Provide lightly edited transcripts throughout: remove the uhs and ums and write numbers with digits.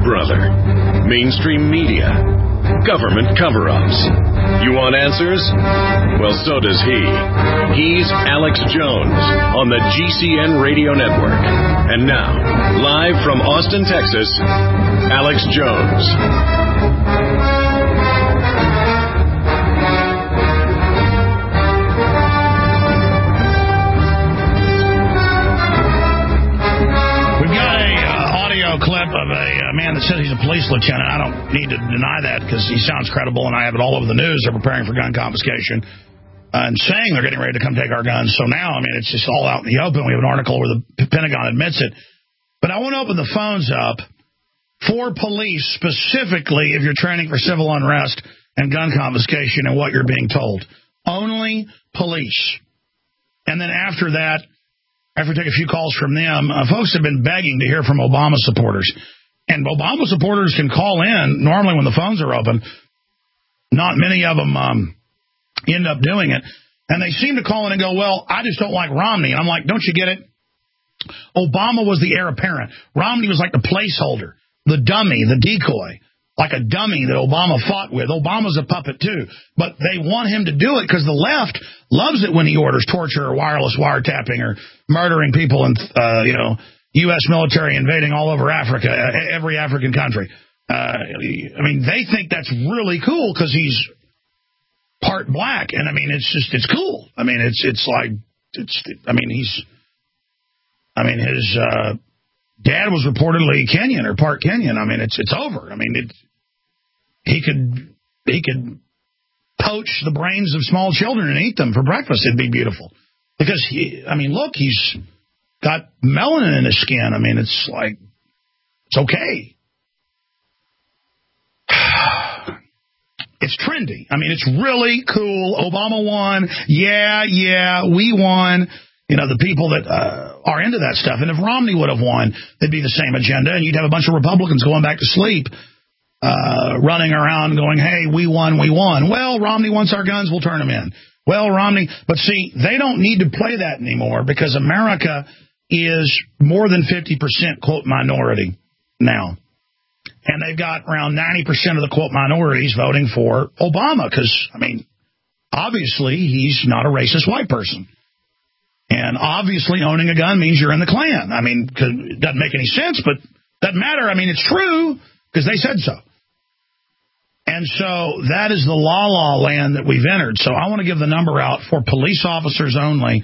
brother. Mainstream media. Government cover-ups. You want answers? Well, so does he. He's Alex Jones on the GCN Radio Network. And now, live from Austin, Texas, Alex Jones. Clip of a man that says he's a police lieutenant. I don't need to deny that because he sounds credible, and I have it all over the news. They're preparing for gun confiscation and saying they're getting ready to come take our guns. So now, I mean, it's just all out in the open. We have an article where the Pentagon admits it. But I want to open the phones up for police, specifically if you're training for civil unrest and gun confiscation and what you're being told. Only police. And then after that, after we take a few calls from them, folks have been begging to hear from Obama supporters. And Obama supporters can call in normally when the phones are open. Not many of them end up doing it. And they seem to call in and go, well, I just don't like Romney. And I'm like, don't you get it? Obama was the heir apparent. Romney was like the placeholder, the dummy, the decoy. Like a dummy that Obama fought with. Obama's a puppet, too. But they want him to do it because the left loves it when he orders torture or wireless wiretapping or murdering people and, U.S. military invading all over Africa, every African country. I mean, they think that's really cool because he's part black. And, I mean, it's cool. I mean, his dad was reportedly Kenyan or part Kenyan. I mean, it's over. I mean, he could poach the brains of small children and eat them for breakfast. It'd be beautiful. Because, he's got melanin in his skin. I mean, it's like, it's okay. It's trendy. I mean, it's really cool. Obama won. Yeah, we won. You know, the people that are into that stuff. And if Romney would have won, it'd be the same agenda, and you'd have a bunch of Republicans going back to sleep, running around going, hey, we won. Well, Romney wants our guns, we'll turn them in. Well, Romney. But see, they don't need to play that anymore because America is more than 50%, quote, minority now. And they've got around 90% of the, quote, minorities voting for Obama because, I mean, obviously he's not a racist white person. And obviously owning a gun means you're in the Klan. I mean, it doesn't make any sense, but doesn't matter. I mean, it's true because they said so. And so that is the la-la land that we've entered. So I want to give the number out for police officers only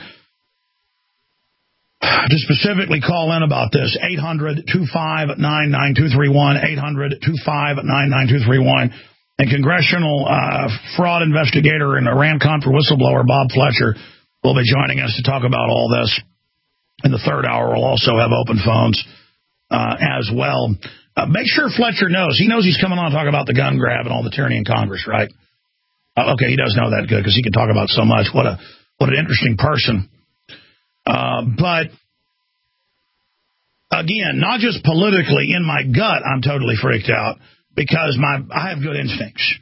to specifically call in about this. 800-259-9231, 800-259-9231. And congressional fraud investigator and Iran-Contra whistleblower Bob Fletcher will be joining us to talk about all this. In the third hour, we'll also have open phones as well. Make sure Fletcher knows. He knows he's coming on to talk about the gun grab and all the tyranny in Congress, right? Okay, he does know that good because he can talk about so much. What an interesting person. But, again, not just politically, in my gut, I'm totally freaked out because I have good instincts.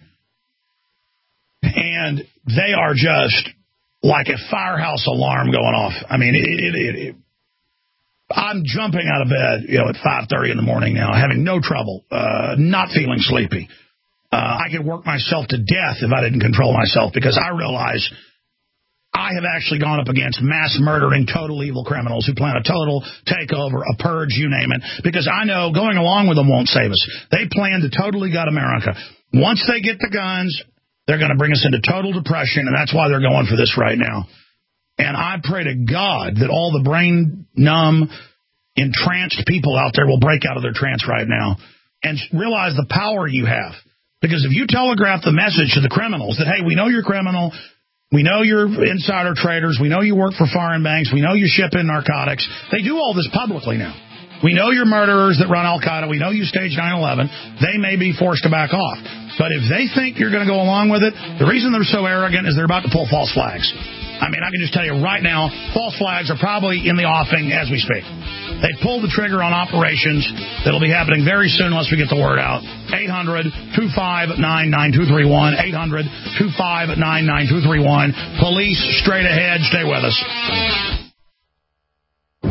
And they are just like a firehouse alarm going off. I mean, I'm jumping out of bed, at 5:30 in the morning now, having no trouble, not feeling sleepy. I could work myself to death if I didn't control myself because I realize I have actually gone up against mass murdering, total evil criminals who plan a total takeover, a purge, you name it, because I know going along with them won't save us. They plan to totally gut America. Once they get the guns, they're going to bring us into total depression, and that's why they're going for this right now. And I pray to God that all the brain-numb, entranced people out there will break out of their trance right now and realize the power you have. Because if you telegraph the message to the criminals that, hey, we know you're criminal, we know you're insider traders, we know you work for foreign banks, we know you ship in narcotics. They do all this publicly now. We know you're murderers that run Al-Qaeda. We know you staged 9/11. They may be forced to back off. But if they think you're going to go along with it, the reason they're so arrogant is they're about to pull false flags. I mean, I can just tell you right now, false flags are probably in the offing as we speak. They pulled the trigger on operations that'll be happening very soon unless we get the word out. 800-259-9231, 800-259-9231. Police straight ahead. Stay with us.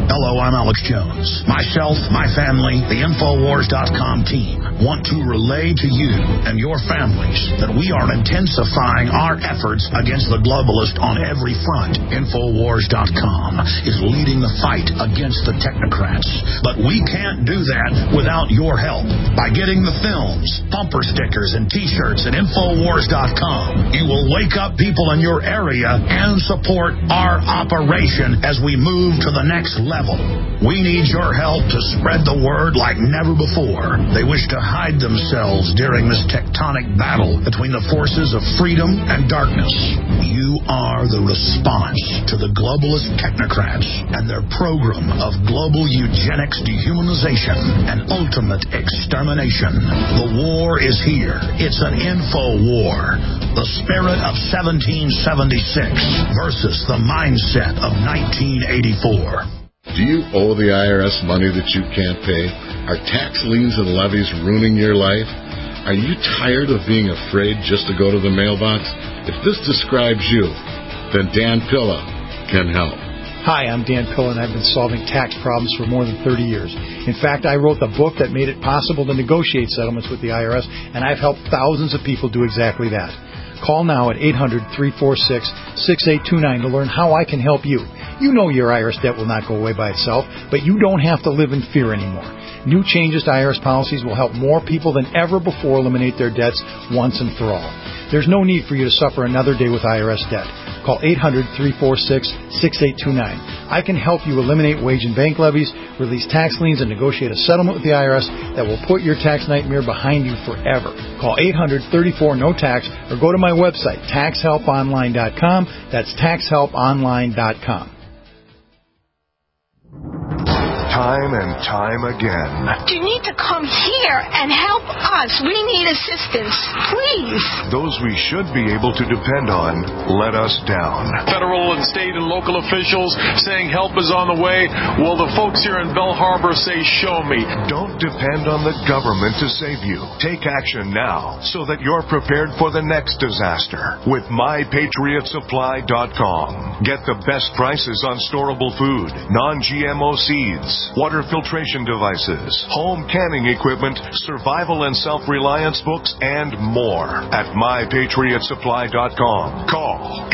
Hello, I'm Alex Jones. Myself, my family, the Infowars.com team want to relay to you and your families that we are intensifying our efforts against the globalist on every front. Infowars.com is leading the fight against the technocrats. But we can't do that without your help. By getting the films, bumper stickers, and T-shirts at Infowars.com, you will wake up people in your area and support our operation as we move to the next level. We need your help to spread the word like never before. They wish to hide themselves during this tectonic battle between the forces of freedom and darkness. You are the response to the globalist technocrats and their program of global eugenics, dehumanization, and ultimate extermination. The war is here. It's an info war. The spirit of 1776 versus the mindset of 1984. Do you owe the IRS money that you can't pay? Are tax liens and levies ruining your life? Are you tired of being afraid just to go to the mailbox? If this describes you, then Dan Pilla can help. Hi, I'm Dan Pilla, and I've been solving tax problems for more than 30 years. In fact, I wrote the book that made it possible to negotiate settlements with the IRS, and I've helped thousands of people do exactly that. Call now at 800-346-6829 to learn how I can help you. You know your IRS debt will not go away by itself, but you don't have to live in fear anymore. New changes to IRS policies will help more people than ever before eliminate their debts once and for all. There's no need for you to suffer another day with IRS debt. Call 800-346-6829. I can help you eliminate wage and bank levies, release tax liens, and negotiate a settlement with the IRS that will put your tax nightmare behind you forever. Call 800-34-NO-TAX or go to my website, taxhelponline.com. That's taxhelponline.com. Time and time again. You need to come here and help us. We need assistance. Please. Those we should be able to depend on let us down. Federal and state and local officials saying help is on the way. Well, the folks here in Belle Harbor say, show me. Don't depend on the government to save you. Take action now so that you're prepared for the next disaster with MyPatriotSupply.com. Get the best prices on storable food, non-GMO seeds, water filtration devices, home canning equipment, survival and self-reliance books, and more at MyPatriotSupply.com. Call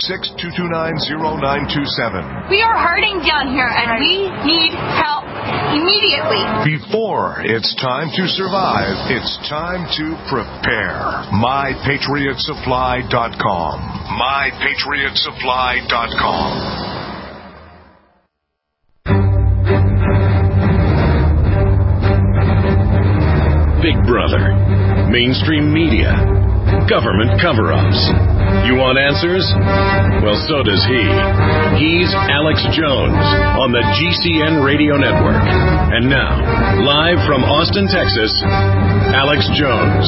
866-229-0927. We are hurting down here, and we need help immediately. Before it's time to survive, it's time to prepare. MyPatriotSupply.com. MyPatriotSupply.com. Big Brother, mainstream media, government cover-ups. You want answers? Well, so does he. He's Alex Jones on the GCN Radio Network. And now, live from Austin, Texas, Alex Jones.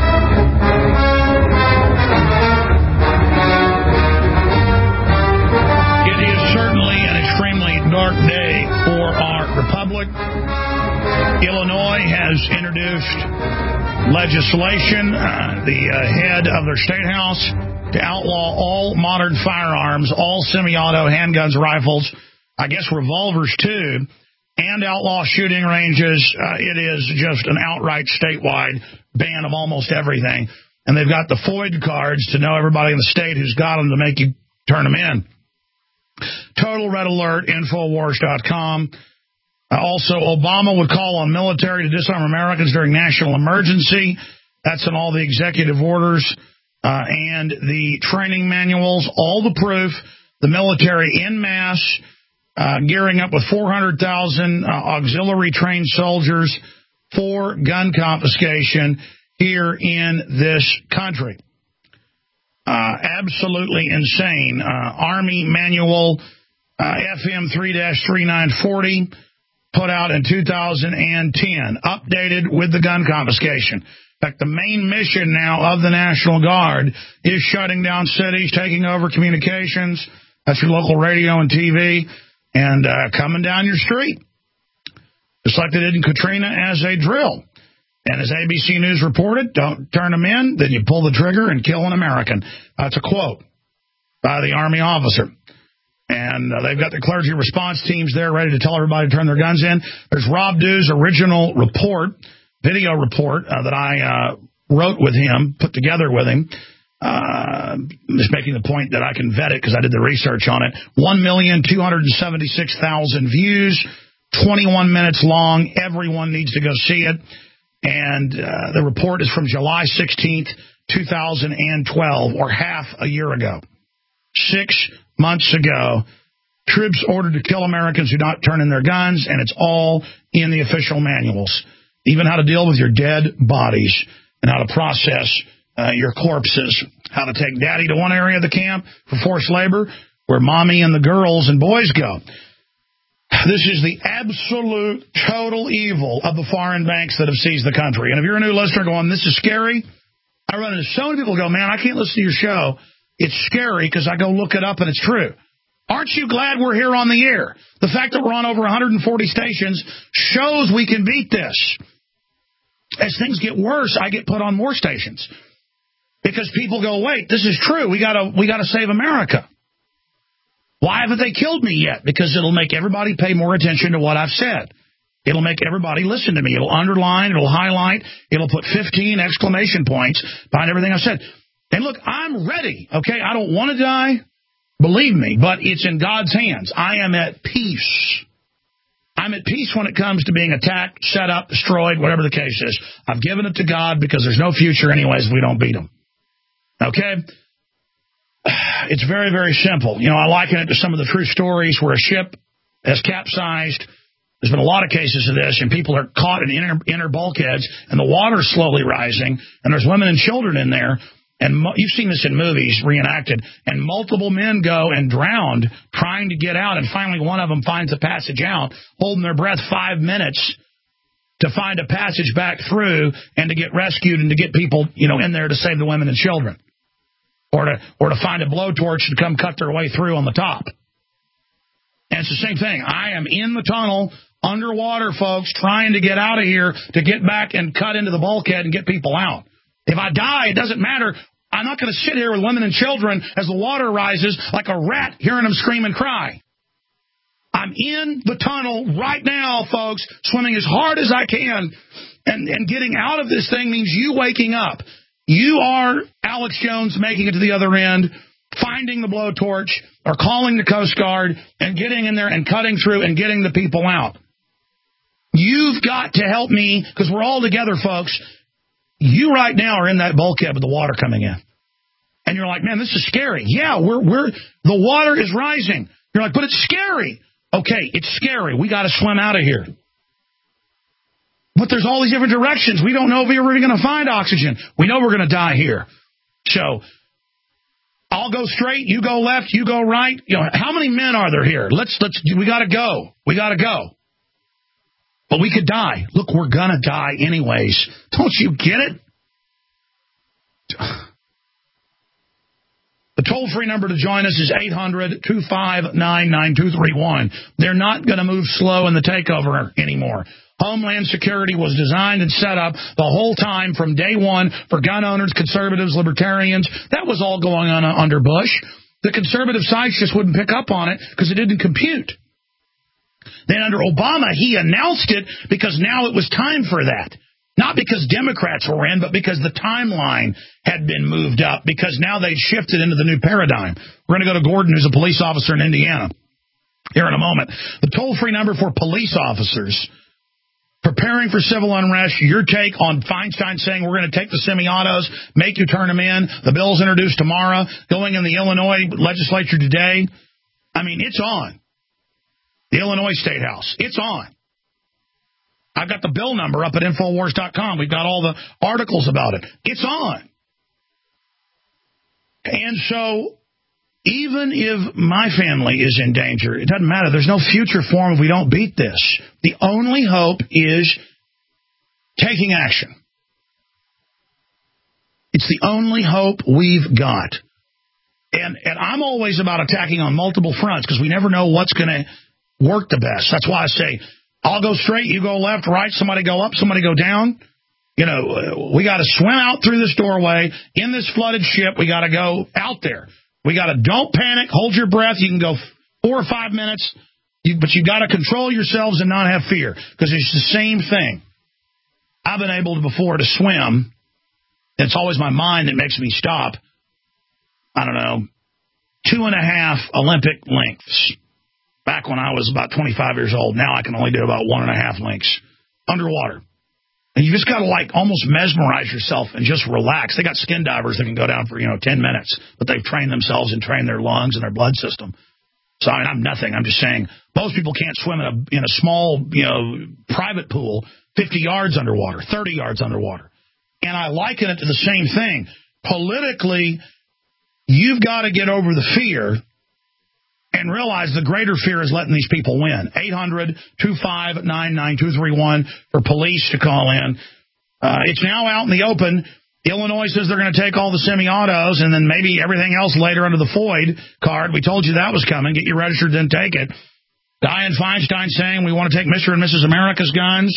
It is certainly an extremely dark day for our republic. Illinois has introduced legislation, the head of their state house, to outlaw all modern firearms, all semi-auto handguns, rifles, I guess revolvers too, and outlaw shooting ranges. It is just an outright statewide ban of almost everything. And they've got the FOID cards to know everybody in the state who's got them to make you turn them in. Total red alert, Infowars.com. Also, Obama would call on military to disarm Americans during national emergency. That's in all the executive orders and the training manuals, all the proof. The military en masse, gearing up with 400,000 auxiliary trained soldiers for gun confiscation here in this country. Absolutely insane. Army manual FM 3-3940. Put out in 2010, updated with the gun confiscation. In fact, the main mission now of the National Guard is shutting down cities, taking over communications. That's your local radio and TV, and coming down your street. Just like they did in Katrina as a drill. And as ABC News reported, don't turn them in, then you pull the trigger and kill an American. That's a quote by the Army officer. And they've got the clergy response teams there ready to tell everybody to turn their guns in. There's Rob Dew's original report, video report that I wrote with him, put together with him. Just making the point that I can vet it because I did the research on it. 1,276,000 views, 21 minutes long. Everyone needs to go see it. And the report is from July 16th, 2012, or half a year ago. 6 months ago, troops ordered to kill Americans who not turn in their guns, and it's all in the official manuals. Even how to deal with your dead bodies and how to process your corpses, how to take daddy to one area of the camp for forced labor where mommy and the girls and boys go. This is the absolute total evil of the foreign banks that have seized the country. And if you're a new listener going, this is scary, I run into so many people who go, man, I can't listen to your show. It's scary because I go look it up and it's true. Aren't you glad we're here on the air? The fact that we're on over 140 stations shows we can beat this. As things get worse, I get put on more stations. Because people go, wait, this is true. We gotta save America. Why haven't they killed me yet? Because it'll make everybody pay more attention to what I've said. It'll make everybody listen to me. It'll underline, it'll highlight, it'll put 15 exclamation points behind everything I've said. And look, I'm ready, okay? I don't want to die, believe me, but it's in God's hands. I am at peace. I'm at peace when it comes to being attacked, set up, destroyed, whatever the case is. I've given it to God because there's no future anyways if we don't beat them. Okay? It's very, very simple. You know, I liken it to some of the true stories where a ship has capsized. There's been a lot of cases of this, and people are caught in inner bulkheads, and the water's slowly rising, and there's women and children in there. And you've seen this in movies reenacted, and multiple men go and drowned trying to get out, and finally one of them finds a passage out, holding their breath 5 minutes to find a passage back through and to get rescued and to get people, you know, in there to save the women and children, or to find a blowtorch to come cut their way through on the top. And it's the same thing. I am in the tunnel, underwater, folks, trying to get out of here to get back and cut into the bulkhead and get people out. If I die, it doesn't matter. I'm not going to sit here with women and children as the water rises like a rat hearing them scream and cry. I'm in the tunnel right now, folks, swimming as hard as I can. And getting out of this thing means you waking up. You are Alex Jones making it to the other end, finding the blowtorch or calling the Coast Guard and getting in there and cutting through and getting the people out. You've got to help me because we're all together, folks. You right now are in that bulkhead with the water coming in. And you're like, man, this is scary. Yeah, the water is rising. You're like, but it's scary. Okay, it's scary. We got to swim out of here. But there's all these different directions. We don't know if we're ever going to find oxygen. We know we're going to die here. So I'll go straight, you go left, you go right. You know, how many men are there here? We got to go. We got to go. But we could die. Look, we're going to die anyways. Don't you get it? The toll-free number to join us is 800-259-9231. They're not going to move slow in the takeover anymore. Homeland Security was designed and set up the whole time from day one for gun owners, conservatives, libertarians. That was all going on under Bush. The conservative sides just wouldn't pick up on it because it didn't compute. Then under Obama, he announced it because now it was time for that. Not because Democrats were in, but because the timeline had been moved up, because now they'd shifted into the new paradigm. We're going to go to Gordon, who's a police officer in Indiana, here in a moment. The toll-free number for police officers preparing for civil unrest, your take on Feinstein saying we're going to take the semi-autos, make you turn them in, the bill's introduced tomorrow, going in the Illinois legislature today. I mean, it's on. The Illinois State House. It's on. I've got the bill number up at Infowars.com. We've got all the articles about it. It's on. And so even if my family is in danger, it doesn't matter. There's no future for them if we don't beat this. The only hope is taking action. It's the only hope we've got. And I'm always about attacking on multiple fronts because we never know what's going to work the best. That's why I say, I'll go straight, you go left, right, somebody go up, somebody go down. You know, we got to swim out through this doorway in this flooded ship. We got to go out there. We got to don't panic, hold your breath. You can go 4 or 5 minutes, but you got to control yourselves and not have fear, because it's the same thing. I've been able before to swim. It's always my mind that makes me stop. I don't know, 2.5 Olympic lengths. Back when I was about 25 years old. Now I can only do about 1.5 lengths underwater. And you just got to like almost mesmerize yourself and just relax. They got skin divers that can go down for 10 minutes, but they've trained themselves and trained their lungs and their blood system. So I mean, I'm nothing. I'm just saying most people can't swim in a small private pool 50 yards underwater, 30 yards underwater. And I liken it to the same thing. Politically, you've got to get over the fear and realize the greater fear is letting these people win. 800-259-9231 for police to call in. It's now out in the open. Illinois says they're going to take all the semi-autos and then maybe everything else later under the FOID card. We told you that was coming. Get you registered, then take it. Dianne Feinstein saying we want to take Mr. and Mrs. America's guns.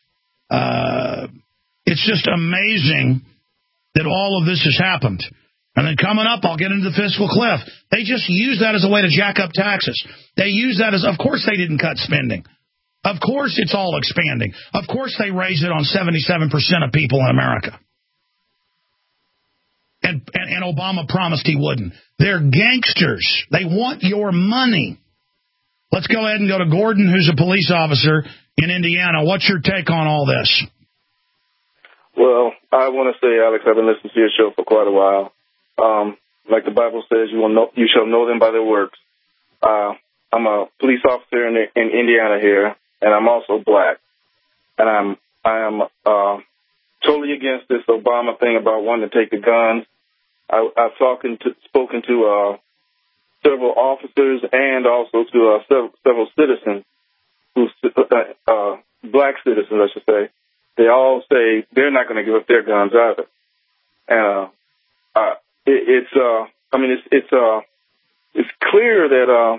It's just amazing that all of this has happened. And then coming up, I'll get into the fiscal cliff. They just use that as a way to jack up taxes. They use that as, of course they didn't cut spending. Of course it's all expanding. Of course they raise it on 77% of people in America. And Obama promised he wouldn't. They're gangsters. They want your money. Let's go ahead and go to Gordon, who's a police officer in Indiana. What's your take on all this? Well, I want to say, Alex, I've been listening to your show for quite a while. Like the Bible says, you shall know them by their works. I'm a police officer in Indiana here, and I'm also black. And I am totally against this Obama thing about wanting to take the guns. I've spoken to several officers and also to several citizens, black citizens, I should say. They all say they're not going to give up their guns either. And it's clear that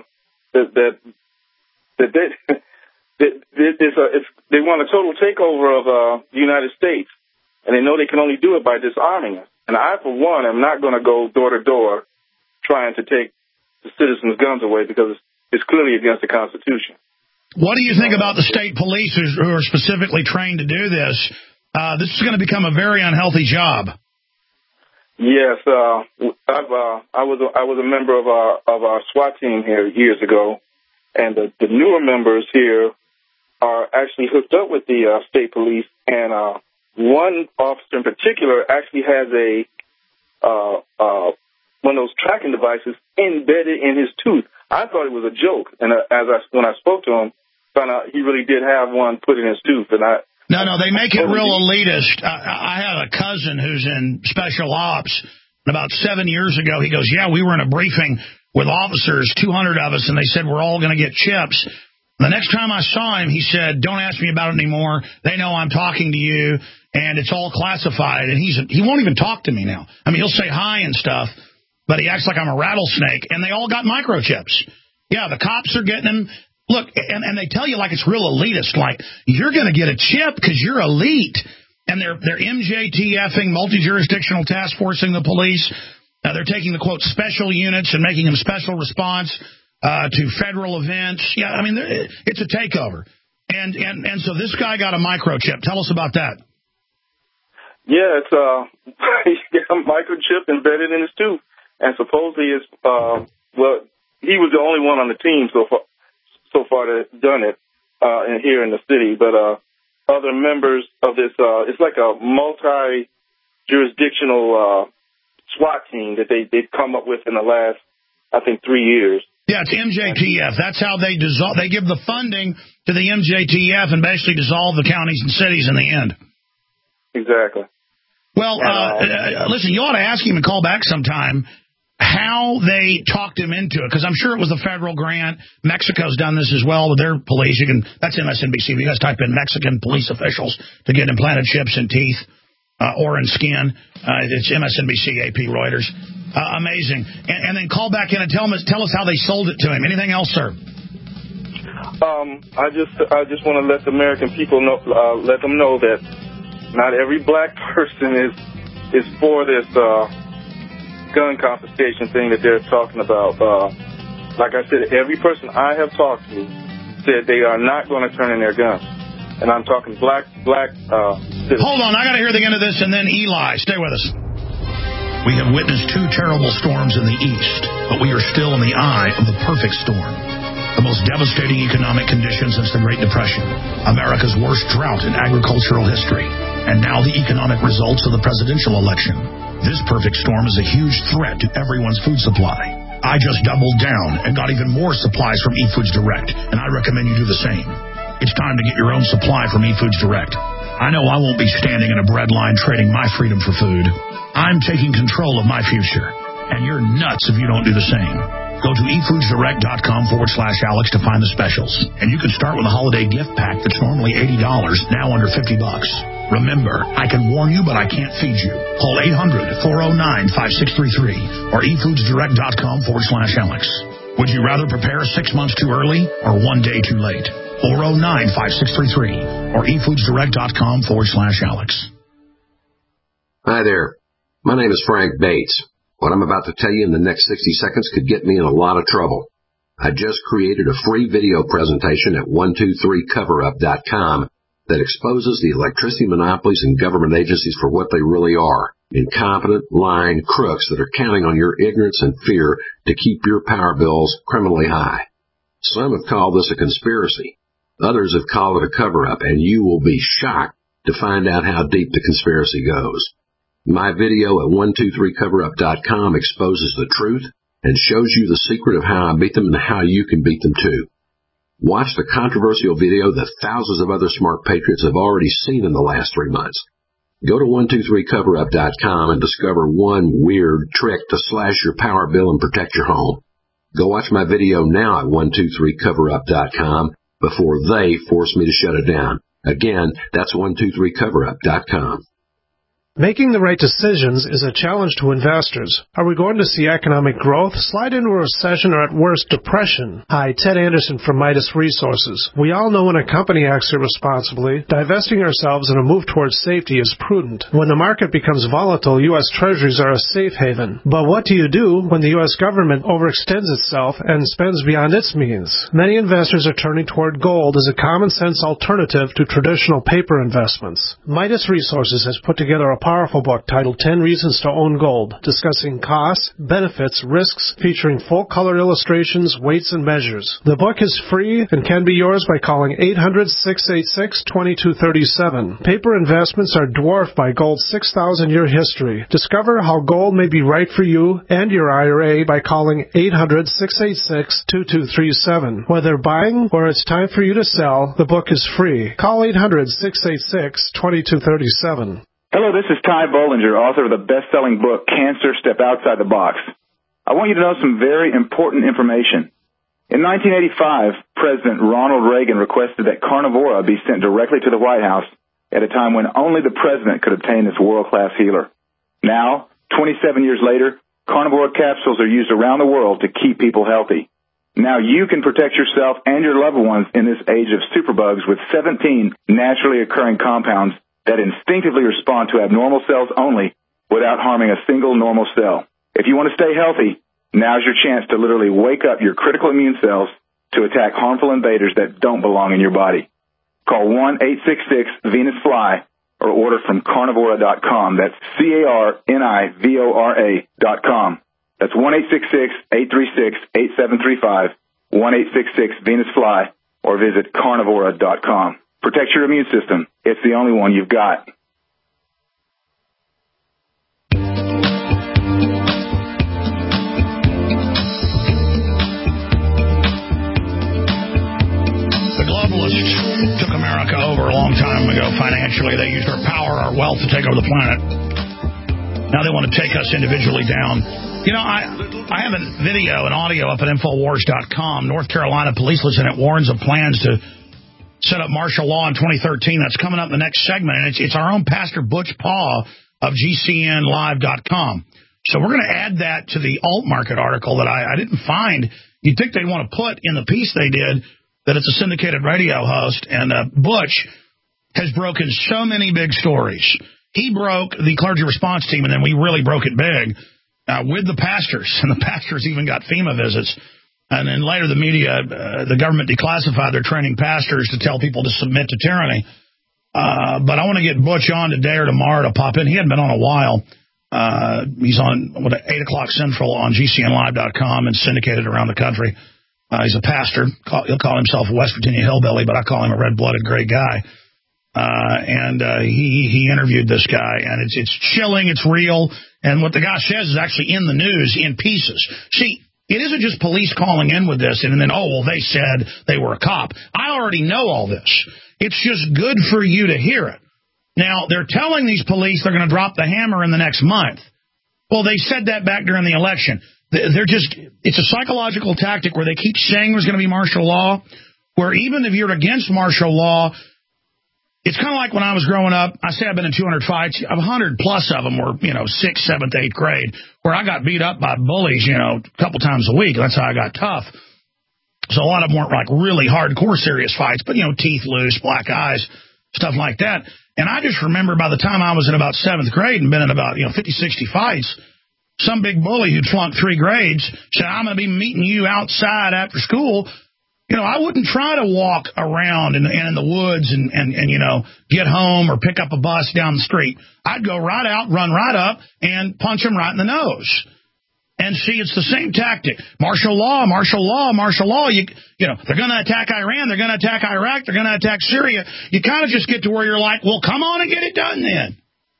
they want a total takeover of the United States, and they know they can only do it by disarming us. And I, for one, am not going to go door to door trying to take the citizens' guns away because it's clearly against the Constitution. What do you think about the state police who are specifically trained to do this? This is going to become a very unhealthy job. Yes, I was a member of our SWAT team here years ago, and the newer members here are actually hooked up with the state police, and one officer in particular actually has one of those tracking devices embedded in his tooth. I thought it was a joke, and when I spoke to him, found out he really did have one put in his tooth, and No, they make it real elitist. I have a cousin who's in special ops, and about 7 years ago, he goes, yeah, we were in a briefing with officers, 200 of us, and they said we're all going to get chips. The next time I saw him, he said, don't ask me about it anymore. They know I'm talking to you, and it's all classified, and he won't even talk to me now. I mean, he'll say hi and stuff, but he acts like I'm a rattlesnake, and they all got microchips. Yeah, the cops are getting them. Look, and they tell you like it's real elitist, like you're going to get a chip because you're elite. And they're MJTFing, multi-jurisdictional task forcing the police. They're taking the, quote, special units and making them special response to federal events. Yeah, I mean, it's a takeover. And so this guy got a microchip. Tell us about that. Yeah, it's he got a microchip embedded in his tooth. And supposedly it's, he was the only one on the team so far that done it here in the city, but other members of this, it's like a multi-jurisdictional SWAT team that they've come up with in the last, I think, 3 years. Yeah, it's MJTF. That's how they dissolve. They give the funding to the MJTF and basically dissolve the counties and cities in the end. Exactly. Well, listen, you ought to ask him and call back sometime how they talked him into it, because I'm sure it was the federal grant. Mexico's done this as well with their police. That's MSNBC. You guys type in Mexican police officials to get implanted chips in teeth or in skin. It's MSNBC, AP, Reuters. Amazing. And then call back in and tell us how they sold it to him. Anything else, sir? I just want to let the American people know, let them know that not every black person is for this gun confiscation thing that they're talking about. Like I said, every person I have talked to said they are not going to turn in their guns. And I'm talking black citizens. Hold on, I got to hear the end of this, and then Eli. Stay with us. We have witnessed 2 terrible storms in the east, but we are still in the eye of the perfect storm. The most devastating economic conditions since the Great Depression, America's worst drought in agricultural history, and now the economic results of the presidential election. This perfect storm is a huge threat to everyone's food supply. I just doubled down and got even more supplies from eFoods Direct, and I recommend you do the same. It's time to get your own supply from eFoods Direct. I know I won't be standing in a bread line trading my freedom for food. I'm taking control of my future, and you're nuts if you don't do the same. Go to efoodsdirect.com/Alex to find the specials. And you can start with a holiday gift pack that's normally $80, now under $50. Remember, I can warn you, but I can't feed you. Call 800-409-5633 or efoodsdirect.com/Alex. Would you rather prepare 6 months too early or 1 day too late? 409-5633 or efoodsdirect.com/Alex. Hi there. My name is Frank Bates. What I'm about to tell you in the next 60 seconds could get me in a lot of trouble. I just created a free video presentation at 123coverup.com that exposes the electricity monopolies and government agencies for what they really are. Incompetent, lying crooks that are counting on your ignorance and fear to keep your power bills criminally high. Some have called this a conspiracy. Others have called it a cover-up, and you will be shocked to find out how deep the conspiracy goes. My video at 123coverup.com exposes the truth and shows you the secret of how I beat them and how you can beat them too. Watch the controversial video that thousands of other smart patriots have already seen in the last 3 months. Go to 123coverup.com and discover one weird trick to slash your power bill and protect your home. Go watch my video now at 123coverup.com before they force me to shut it down. Again, that's 123coverup.com. Making the right decisions is a challenge to investors. Are we going to see economic growth, slide into a recession, or at worst, depression? Hi, Ted Anderson from Midas Resources. We all know when a company acts irresponsibly, divesting ourselves in a move towards safety is prudent. When the market becomes volatile, U.S. Treasuries are a safe haven. But what do you do when the U.S. government overextends itself and spends beyond its means? Many investors are turning toward gold as a common-sense alternative to traditional paper investments. Midas Resources has put together a powerful book titled 10 Reasons to Own Gold, discussing costs, benefits, risks, featuring full-color illustrations, weights, and measures. The book is free and can be yours by calling 800-686-2237. Paper investments are dwarfed by gold's 6,000-year history. Discover how gold may be right for you and your IRA by calling 800-686-2237. Whether buying or it's time for you to sell, the book is free. Call 800-686-2237. Hello, this is Ty Bollinger, author of the best-selling book, Cancer, Step Outside the Box. I want you to know some very important information. In 1985, President Ronald Reagan requested that Carnivora be sent directly to the White House at a time when only the president could obtain this world-class healer. Now, 27 years later, Carnivora capsules are used around the world to keep people healthy. Now you can protect yourself and your loved ones in this age of superbugs with 17 naturally occurring compounds that instinctively respond to abnormal cells only without harming a single normal cell. If you want to stay healthy, now's your chance to literally wake up your critical immune cells to attack harmful invaders that don't belong in your body. Call 1-866-VENUS-FLY or order from Carnivora.com. That's Carnivora.com. That's 1-866-836-8735, 1-866-VENUS-FLY, or visit Carnivora.com. Protect your immune system. It's the only one you've got. The globalists took America over a long time ago financially. They used our power, our wealth to take over the planet. Now they want to take us individually down. You know, I have a video and audio up at Infowars.com. North Carolina Police Lieutenant warns of plans to set up martial law in 2013. That's coming up in the next segment. And it's our own Pastor Butch Paw of GCNlive.com. So we're going to add that to the alt market article that I didn't find. You'd think they'd want to put in the piece they did that it's a syndicated radio host. And Butch has broken so many big stories. He broke the clergy response team, and then we really broke it big with the pastors. And the pastors even got FEMA visits. And then later the media, the government declassified their training pastors to tell people to submit to tyranny. But I want to get Butch on today or tomorrow to pop in. He hadn't been on a while. He's on 8 o'clock Central on GCNlive.com and syndicated around the country. He's a pastor. He'll call himself a West Virginia hillbilly, but I call him a red-blooded great guy. And he interviewed this guy, and it's chilling, it's real, and what the guy says is actually in the news in pieces. See, it isn't just police calling in with this, and then, they said they were a cop. I already know all this. It's just good for you to hear it. Now, they're telling these police they're going to drop the hammer in the next month. Well, they said that back during the election. It's a psychological tactic where they keep saying there's going to be martial law, where even if you're against martial law, it's kind of like when I was growing up. I say I've been in 200 fights. 100 plus of them were, 6th, 7th, 8th grade, where I got beat up by bullies, a couple times a week. That's how I got tough. So a lot of them weren't like really hardcore serious fights, but, teeth loose, black eyes, stuff like that. And I just remember by the time I was in about 7th grade and been in about, 50, 60 fights, some big bully who'd flunked 3 grades said, I'm going to be meeting you outside after school. I wouldn't try to walk around in the woods and get home or pick up a bus down the street. I'd go right out, run right up, and punch him right in the nose. And see, it's the same tactic. Martial law, martial law, martial law. They're going to attack Iran. They're going to attack Iraq. They're going to attack Syria. You kind of just get to where you're like, well, come on and get it done then.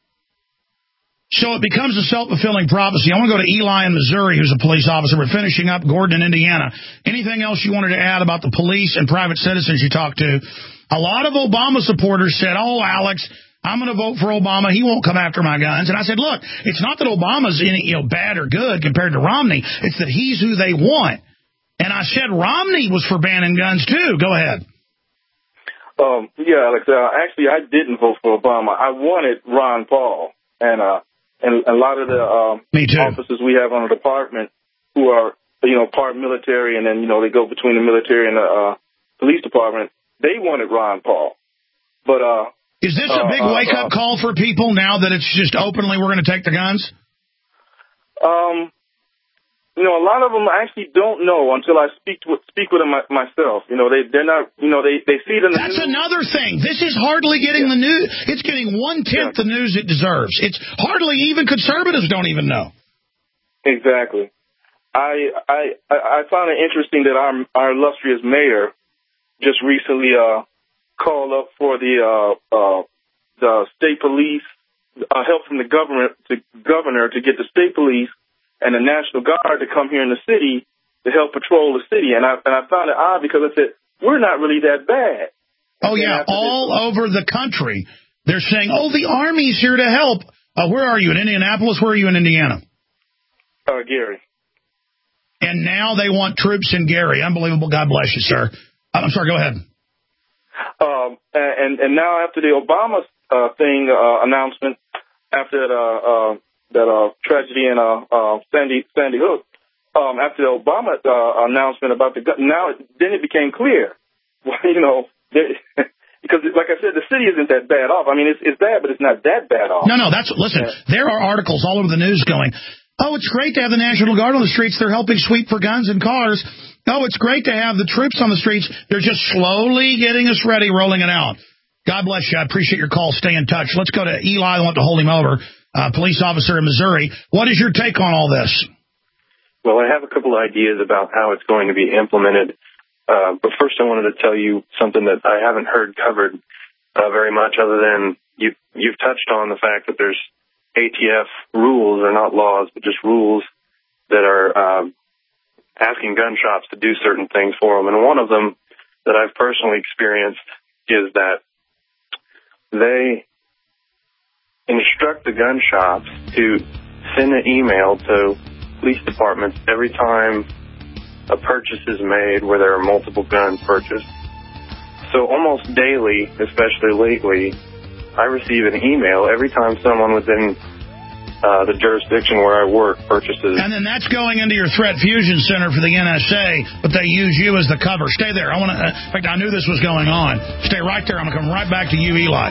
So it becomes a self-fulfilling prophecy. I want to go to Eli in Missouri, who's a police officer. We're finishing up Gordon in Indiana. Anything else you wanted to add about the police and private citizens you talked to? A lot of Obama supporters said, Alex, I'm going to vote for Obama. He won't come after my guns. And I said, look, it's not that Obama's bad or good compared to Romney. It's that he's who they want. And I said Romney was for banning guns, too. Go ahead. Yeah, Alex, actually, I didn't vote for Obama. I wanted Ron Paul. And a lot of the officers we have on the department who are, part military, and then, they go between the military and the police department, they wanted Ron Paul. But is this a big wake-up call for people now that it's just openly we're going to take the guns? A lot of them actually don't know until I speak with them myself. They're not, they see it in the news. That's another thing. This is hardly getting the news. It's getting 1/10 the news it deserves. It's hardly even conservatives don't even know. Exactly. I found it interesting that our illustrious mayor just recently called up for the state police, help from the governor to get the state police and the National Guard to come here in the city to help patrol the city. And I found it odd because I said, we're not really that bad. All over the country. They're saying, the Army's here to help. Where are you, in Indianapolis? Where are you in Indiana? Gary. And now they want troops in Gary. Unbelievable. God bless you, sir. I'm sorry, go ahead. And now after the Obama announcement, after that tragedy in Sandy Hook, after the Obama announcement about the gun, then it became clear, because like I said, the city isn't that bad off. I mean, it's bad, but it's not that bad off. No, listen, there are articles all over the news going, it's great to have the National Guard on the streets. They're helping sweep for guns and cars. It's great to have the troops on the streets. They're just slowly getting us ready, rolling it out. God bless you. I appreciate your call. Stay in touch. Let's go to Eli. I want to hold him over. Police officer in Missouri. What is your take on all this? Well, I have a couple of ideas about how it's going to be implemented. But first I wanted to tell you something that I haven't heard covered very much, other than you've touched on the fact that there's ATF rules, or not laws, but just rules that are asking gun shops to do certain things for them. And one of them that I've personally experienced is that they instruct the gun shops to send an email to police departments every time a purchase is made where there are multiple guns purchased. So almost daily, especially lately, I receive an email every time someone within the jurisdiction where I work purchases. And then that's going into your threat fusion center for the NSA, but they use you as the cover. Stay there. In fact, I knew this was going on. Stay right there. I'm going to come right back to you, Eli.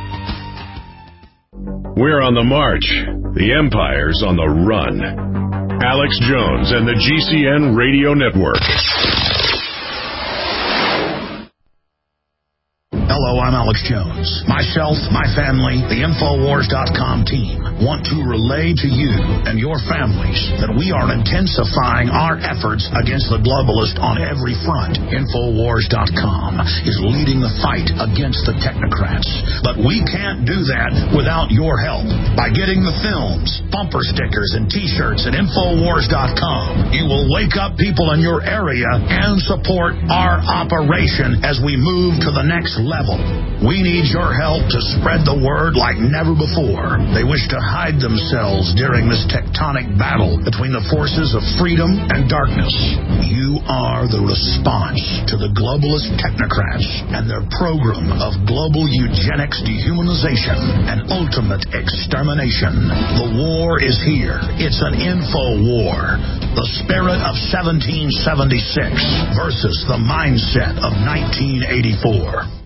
We're on the march. The empire's on the run. Alex Jones and the GCN Radio Network. Hello, I'm Alex Jones. Myself, my family, the Infowars.com team want to relay to you and your families that we are intensifying our efforts against the globalist on every front. Infowars.com is leading the fight against the technocrats. But we can't do that without your help. By getting the films, bumper stickers, and T-shirts at Infowars.com, you will wake up people in your area and support our operation as we move to the next level. We need your help to spread the word like never before. They wish to hide themselves during this tectonic battle between the forces of freedom and darkness. You are the response to the globalist technocrats and their program of global eugenics, dehumanization, and ultimate extermination. The war is here. It's an info war. The spirit of 1776 versus the mindset of 1984.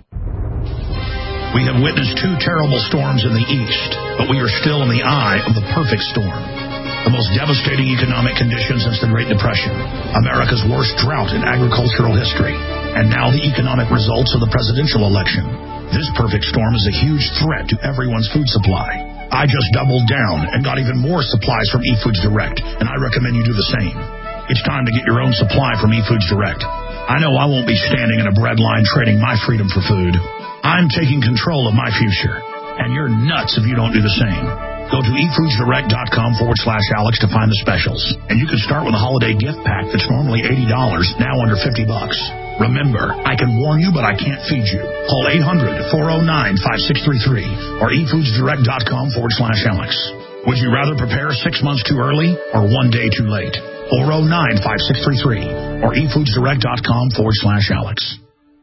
We have witnessed 2 terrible storms in the east, but we are still in the eye of the perfect storm. The most devastating economic conditions since the Great Depression, America's worst drought in agricultural history, and now the economic results of the presidential election. This perfect storm is a huge threat to everyone's food supply. I just doubled down and got even more supplies from eFoods Direct, and I recommend you do the same. It's time to get your own supply from eFoods Direct. I know I won't be standing in a bread line trading my freedom for food. I'm taking control of my future, and you're nuts if you don't do the same. Go to efoodsdirect.com/Alex to find the specials. And you can start with a holiday gift pack that's normally $80, now under $50. Remember, I can warn you, but I can't feed you. Call 800-409-5633 or efoodsdirect.com/Alex. Would you rather prepare 6 months too early or 1 day too late? 409-5633 or efoodsdirect.com/Alex.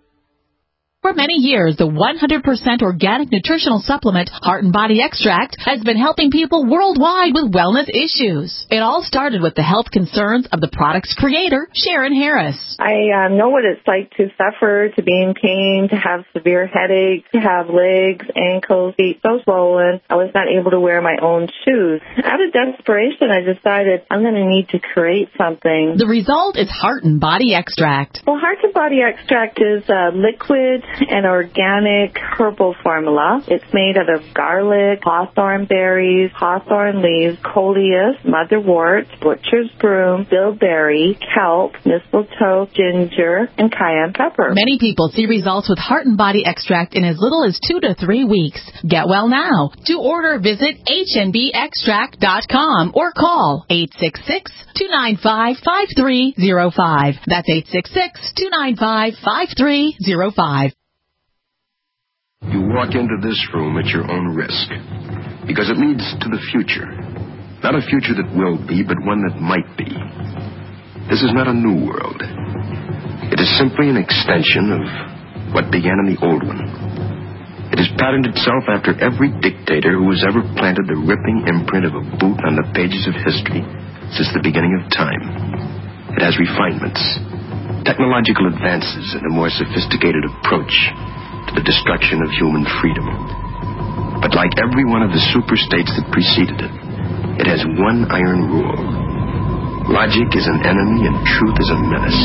For many years, the 100% organic nutritional supplement Heart and Body Extract has been helping people worldwide with wellness issues. It all started with the health concerns of the product's creator, Sharon Harris. I know what it's like to suffer, to be in pain, to have severe headaches, to have legs, ankles, feet so swollen. I was not able to wear my own shoes. Out of desperation, I decided I'm going to need to create something. The result is Heart and Body Extract. Well, Heart and Body Extract is liquid an organic herbal formula. It's made out of garlic, hawthorn berries, hawthorn leaves, coleus, motherwort, butcher's broom, bilberry, kelp, mistletoe, ginger, and cayenne pepper. Many people see results with Heart and Body Extract in as little as 2 to 3 weeks. Get well now. To order, visit hnbextract.com or call 866-295-5305. That's 866-295-5305. You walk into this room at your own risk, because it leads to the future. Not a future that will be, but one that might be. This is not a new world. It is simply an extension of what began in the old one. It has patterned itself after every dictator who has ever planted the ripping imprint of a boot on the pages of history since the beginning of time. It has refinements, technological advances, and a more sophisticated approach to the destruction of human freedom. But like every one of the superstates that preceded it, it has one iron rule. Logic is an enemy and truth is a menace.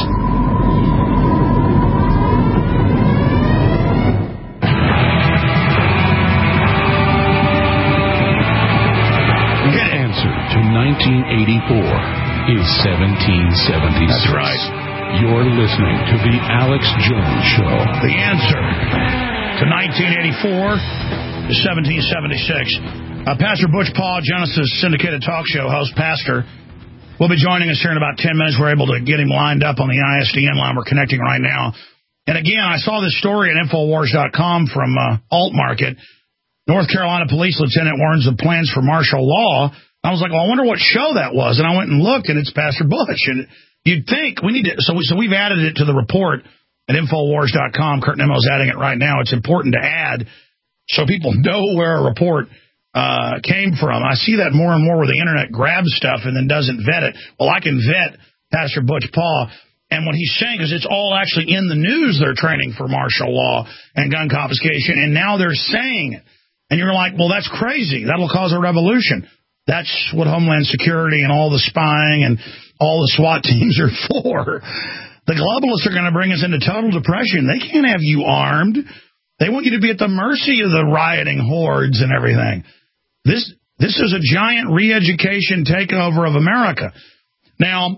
The answer to 1984 is 1776. That's right. You're listening to The Alex Jones Show. The answer to 1984 is 1776. Pastor Butch Paul, Genesis syndicated talk show host, pastor, will be joining us here in about 10 minutes. We're able to get him lined up on the ISDN line. We're connecting right now. And again, I saw this story at Infowars.com from Alt Market. North Carolina Police Lieutenant warns of plans for martial law. I was like, well, I wonder what show that was. And I went and looked, and it's Pastor Butch. And you'd think we need to, so we've added it to the report at Infowars.com. Kurt Nemo's adding it right now. It's important to add so people know where a report came from. I see that more and more where the internet grabs stuff and then doesn't vet it. Well, I can vet Pastor Butch Paul. And what he's saying is it's all actually in the news. They're training for martial law and gun confiscation, and now they're saying it. And you're like, well, that's crazy. That'll cause a revolution. That's what Homeland Security and all the spying and all the SWAT teams are for. The globalists are going to bring us into total depression. They can't have you armed. They want you to be at the mercy of the rioting hordes and everything. This is a giant re-education takeover of America. Now,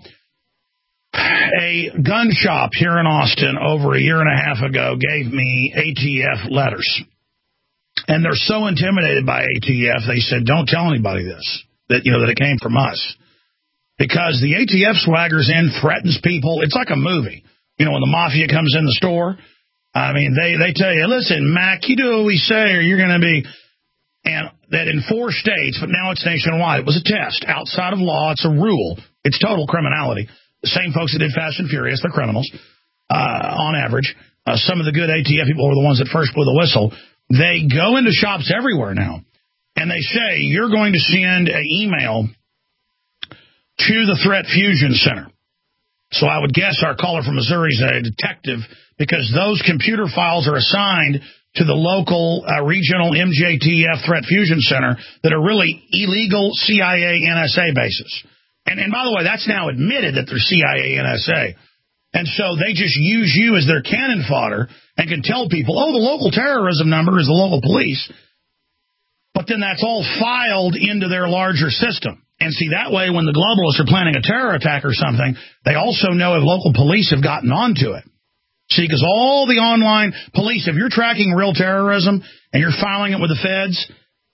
a gun shop here in Austin over a year and a half ago gave me ATF letters. And they're so intimidated by ATF, they said, don't tell anybody this, that it came from us. Because the ATF swaggers in, threatens people. It's like a movie. When the mafia comes in the store, I mean, they tell you, listen, Mac, you do what we say or you're going to be. And that in 4 states, but now it's nationwide. It was a test. Outside of law, it's a rule. It's total criminality. The same folks that did Fast and Furious, they're criminals, on average. Some of the good ATF people were the ones that first blew the whistle. They go into shops everywhere now, and they say, you're going to send an email to the Threat Fusion Center. So I would guess our caller from Missouri is a detective, because those computer files are assigned to the local regional MJTF Threat Fusion Center that are really illegal CIA NSA bases. And by the way, that's now admitted that they're CIA NSA. And so they just use you as their cannon fodder and can tell people, oh, the local terrorism number is the local police. But then that's all filed into their larger system. And see, that way, when the globalists are planning a terror attack or something, they also know if local police have gotten onto it. See, because all the online police, if you're tracking real terrorism and you're filing it with the feds,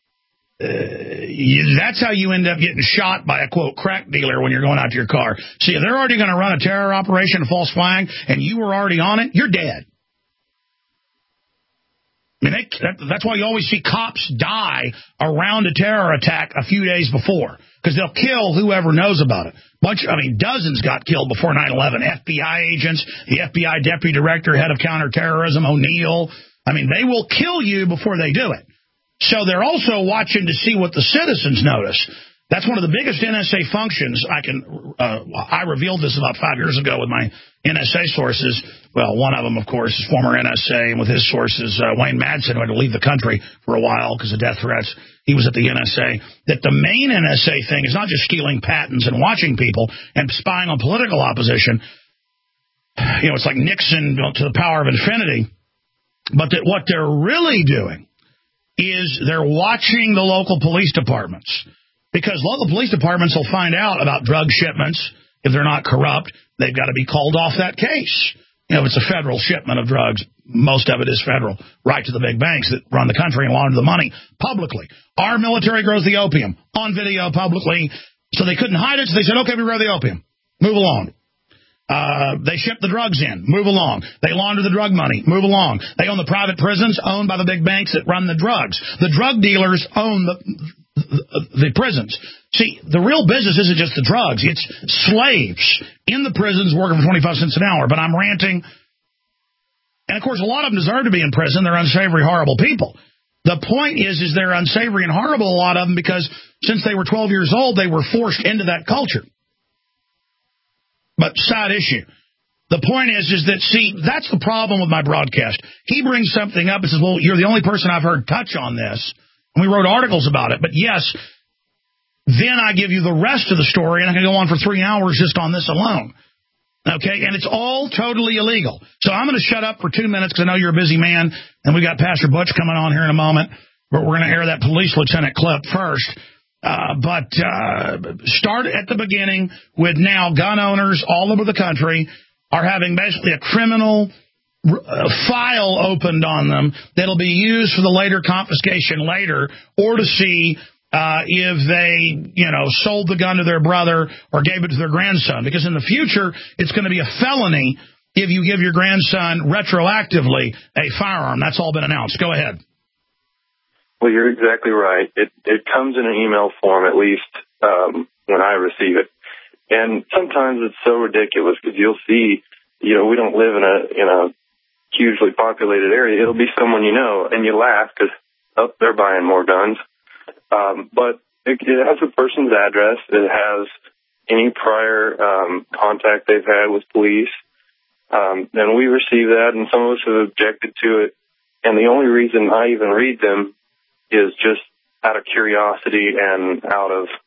that's how you end up getting shot by a, quote, crack dealer when you're going out to your car. See, if they're already going to run a terror operation, a false flag, and you were already on it, you're dead. I mean, that's why you always see cops die around a terror attack a few days before, because they'll kill whoever knows about it. Dozens got killed before 9/11. FBI agents, the FBI deputy director, head of counterterrorism, O'Neill. I mean, they will kill you before they do it. So they're also watching to see what the citizens notice. That's one of the biggest NSA functions. I revealed this about 5 years ago with my NSA sources. Well, one of them, of course, is former NSA, and with his sources, Wayne Madsen, who had to leave the country for a while because of death threats. He was at the NSA. That the main NSA thing is not just stealing patents and watching people and spying on political opposition. It's like Nixon to the power of infinity. But that what they're really doing is they're watching the local police departments. Because local police departments will find out about drug shipments. If they're not corrupt, they've got to be called off that case. If it's a federal shipment of drugs, most of it is federal, right to the big banks that run the country and launder the money publicly. Our military grows the opium on video publicly, so they couldn't hide it, so they said, okay, we grow the opium. Move along. They ship the drugs in. Move along. They launder the drug money. Move along. They own the private prisons owned by the big banks that run the drugs. The drug dealers own the prisons. See, the real business isn't just the drugs. It's slaves in the prisons working for 25 cents an hour. But I'm ranting. And, of course, a lot of them deserve to be in prison. They're unsavory, horrible people. The point is they're unsavory and horrible, a lot of them, because since they were 12 years old, they were forced into that culture. But side issue. The point is that, see, that's the problem with my broadcast. He brings something up and says, well, you're the only person I've heard touch on this. And we wrote articles about it. But, yes, then I give you the rest of the story, and I can go on for 3 hours just on this alone. Okay? And it's all totally illegal. So I'm going to shut up for 2 minutes because I know you're a busy man, and we got Pastor Butch coming on here in a moment. But we're going to air that police lieutenant clip first. But start at the beginning with now gun owners all over the country are having basically a criminal file opened on them that'll be used for the later confiscation later, or to see if they, sold the gun to their brother or gave it to their grandson. Because in the future, it's going to be a felony if you give your grandson retroactively a firearm. That's all been announced. Go ahead. Well, you're exactly right. It comes in an email form, at least when I receive it. And sometimes it's so ridiculous because you'll see, we don't live in a hugely populated area. It'll be someone you know, and you laugh because, they're buying more guns. But it has a person's address. It has any prior contact they've had with police. And we receive that, and some of us have objected to it. And the only reason I even read them is just out of curiosity and out of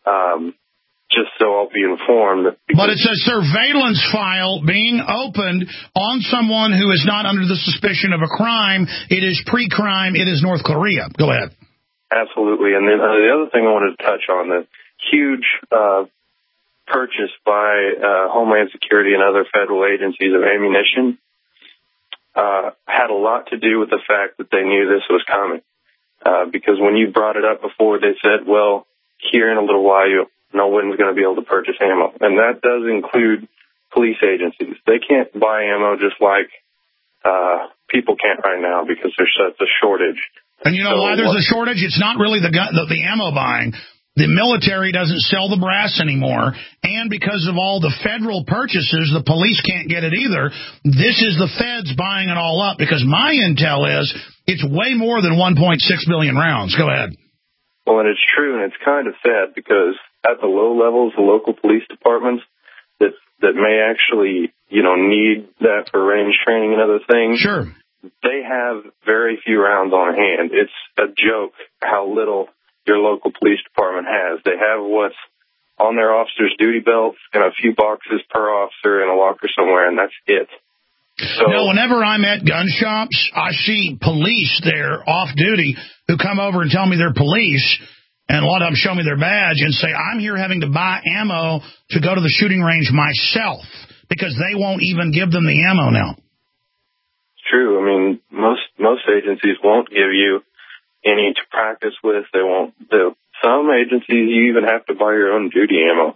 just so I'll be informed. But it's a surveillance file being opened on someone who is not under the suspicion of a crime. It is pre-crime. It is North Korea. Go ahead. Absolutely. And then the other thing I wanted to touch on, the huge purchase by Homeland Security and other federal agencies of ammunition had a lot to do with the fact that they knew this was coming. Because when you brought it up before, they said, well, here in a little while, no one's going to be able to purchase ammo. And that does include police agencies. They can't buy ammo just like people can't right now because there's such a shortage. And you know why there's a shortage? It's not really the ammo buying. The military doesn't sell the brass anymore, and because of all the federal purchases, the police can't get it either. This is the feds buying it all up, because my intel is it's way more than 1.6 billion rounds. Go ahead. Well, and it's true, and it's kind of sad, because at the low levels, the local police departments that may actually, need that for range training and other things. Sure. They have very few rounds on hand. It's a joke how little your local police department has. They have what's on their officers' duty belts and a few boxes per officer in a locker somewhere, and that's it. So, whenever I'm at gun shops, I see police there off duty who come over and tell me they're police, and a lot of them show me their badge and say, I'm here having to buy ammo to go to the shooting range myself, because they won't even give them the ammo now. It's true. I mean, most agencies won't give you any to practice with. They won't. Some agencies, you even have to buy your own duty ammo.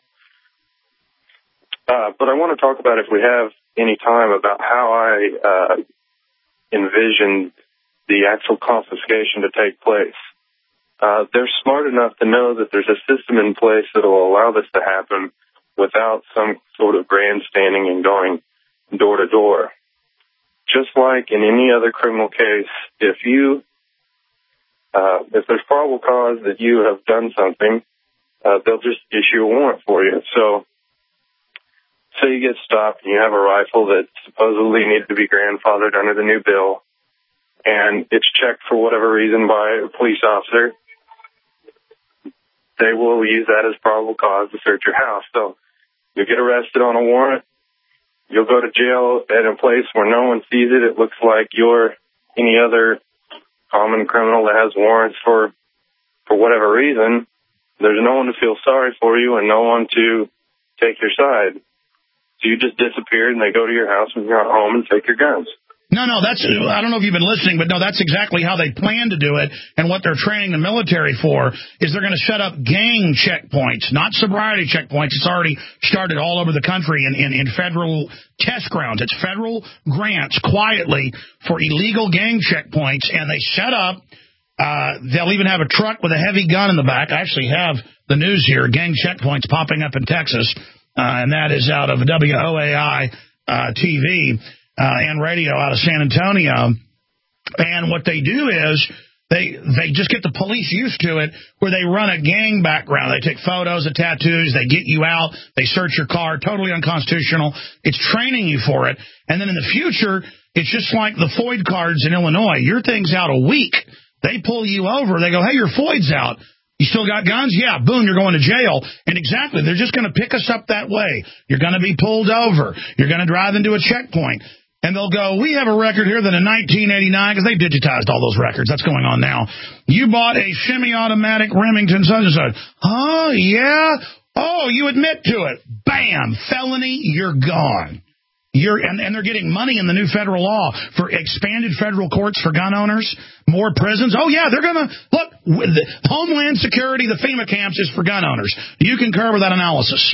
But I want to talk about, if we have any time, about how I envision the actual confiscation to take place. They're smart enough to know that there's a system in place that will allow this to happen without some sort of grandstanding and going door to door. Just like in any other criminal case, if there's probable cause that you have done something, they'll just issue a warrant for you. So, say you get stopped and you have a rifle that supposedly needs to be grandfathered under the new bill, and it's checked for whatever reason by a police officer, they will use that as probable cause to search your house. So, you get arrested on a warrant, you'll go to jail at a place where no one sees it. It looks like you're any other common criminal that has warrants for whatever reason. There's no one to feel sorry for you and no one to take your side. So you just disappeared, and they go to your house and you're home and take your guns. No, I don't know if you've been listening, but no, that's exactly how they plan to do it. And what they're training the military for is they're going to set up gang checkpoints, not sobriety checkpoints. It's already started all over the country in federal test grounds. It's federal grants quietly for illegal gang checkpoints, and they set up, they'll even have a truck with a heavy gun in the back. I actually have the news here, gang checkpoints popping up in Texas, and that is out of WOAI TV. And radio out of San Antonio. And what they do is they just get the police used to it, where they run a gang background. They take photos of tattoos. They get you out. They search your car. Totally unconstitutional. It's training you for it. And then in the future, it's just like the FOID cards in Illinois. Your thing's out a week. They pull you over. They go, hey, your FOID's out. You still got guns? Yeah, boom, you're going to jail. And exactly, they're just going to pick us up that way. You're going to be pulled over. You're going to drive into a checkpoint. And they'll go, we have a record here that in 1989, because they digitized all those records, that's going on now, you bought a semi-automatic Remington such and such. Oh, yeah? Oh, you admit to it. Bam, felony, you're gone. And they're getting money in the new federal law for expanded federal courts for gun owners, more prisons. Oh, yeah, they're going to, look, the Homeland Security, the FEMA camps is for gun owners. You concur with that analysis?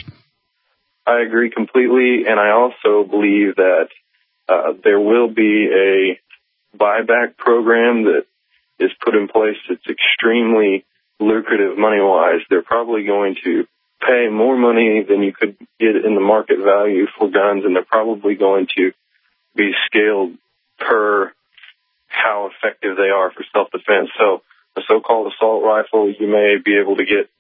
I agree completely, and I also believe that there will be a buyback program that is put in place that's extremely lucrative money-wise. They're probably going to pay more money than you could get in the market value for guns, and they're probably going to be scaled per how effective they are for self-defense. So a so-called assault rifle, you may be able to get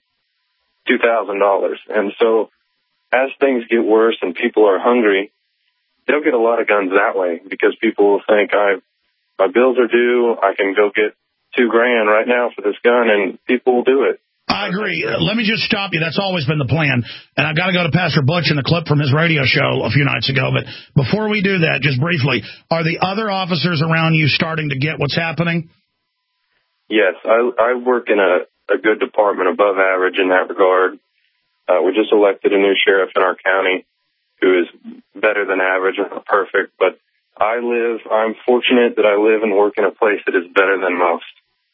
$2,000. And so as things get worse and people are hungry, they'll get a lot of guns that way, because people will think, my bills are due, I can go get $2,000 right now for this gun, and people will do it. I agree. Let me just stop you. That's always been the plan. And I've got to go to Pastor Butch in the clip from his radio show a few nights ago. But before we do that, just briefly, are the other officers around you starting to get what's happening? Yes, I work in a good department, above average in that regard. We just elected a new sheriff in our county who is better than average, not perfect. But I'm fortunate that I live and work in a place that is better than most.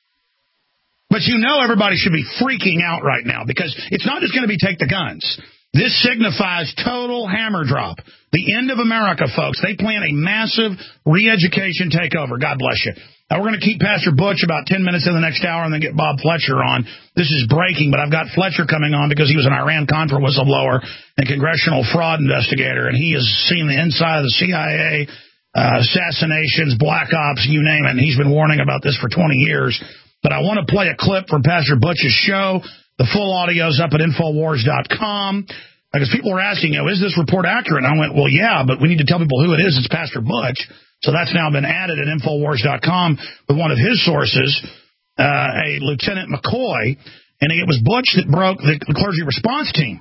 But you know everybody should be freaking out right now because it's not just going to be take the guns. This signifies total hammer drop. The end of America, folks. They plan a massive re-education takeover. God bless you. Now, we're going to keep Pastor Butch about 10 minutes in the next hour and then get Bob Fletcher on. This is breaking, but I've got Fletcher coming on because he was an Iran-Contra whistleblower and congressional fraud investigator, and he has seen the inside of the CIA, assassinations, black ops, you name it, and he's been warning about this for 20 years. But I want to play a clip from Pastor Butch's show. The full audio's up at Infowars.com. Because people were asking, is this report accurate? And I went, well, yeah, but we need to tell people who it is. It's Pastor Butch. So that's now been added at Infowars.com with one of his sources, a Lieutenant McCoy. And it was Butch that broke the clergy response team.